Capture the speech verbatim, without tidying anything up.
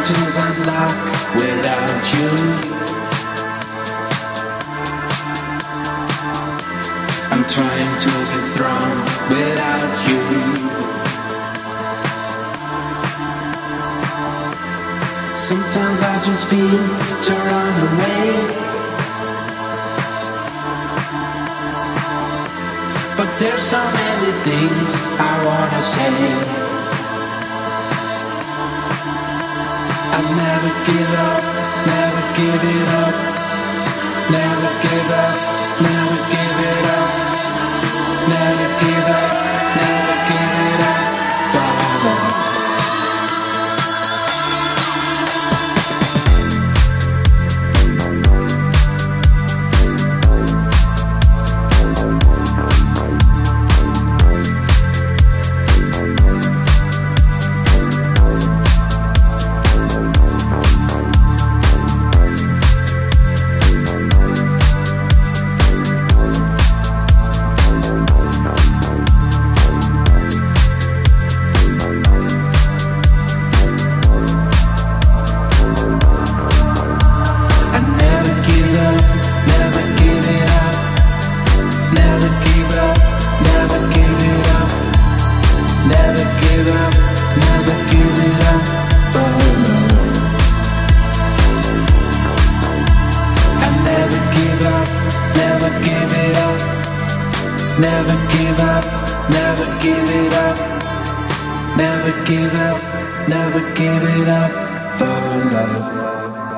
to unlock without you. I'm trying to be strong without you. Sometimes I just feel to run away, but there's so many things I wanna say. I'll never give up, never give it up, never give up, never give it up, never give up, never give it up, Father. Never give up, never give it up, never give up, never give it up for love.